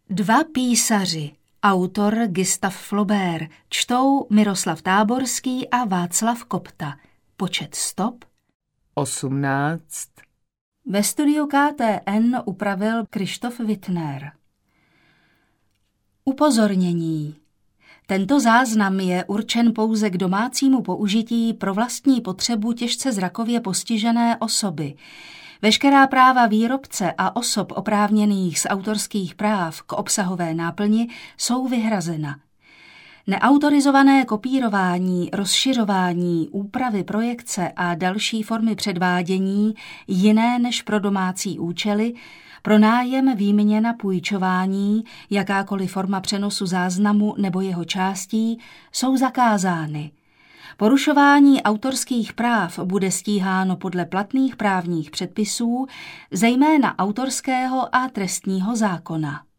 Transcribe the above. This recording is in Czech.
Dva písaři, autor Gustav Flaubert, čtou Miroslav Táborský a Václav Kopta. Počet stop 18. Ve studiu KTN upravil Krištof Wittner. Upozornění. Tento záznam je určen pouze k domácímu použití pro vlastní potřebu těžce zrakově postižené osoby. Veškerá práva výrobce a osob oprávněných z autorských práv k obsahové náplni jsou vyhrazena. Neautorizované kopírování, rozšiřování, úpravy projekce a další formy předvádění jiné než pro domácí účely, pronájem, výměna, půjčování, jakákoliv forma přenosu záznamu nebo jeho částí jsou zakázány. Porušování autorských práv bude stíháno podle platných právních předpisů, zejména autorského a trestního zákona.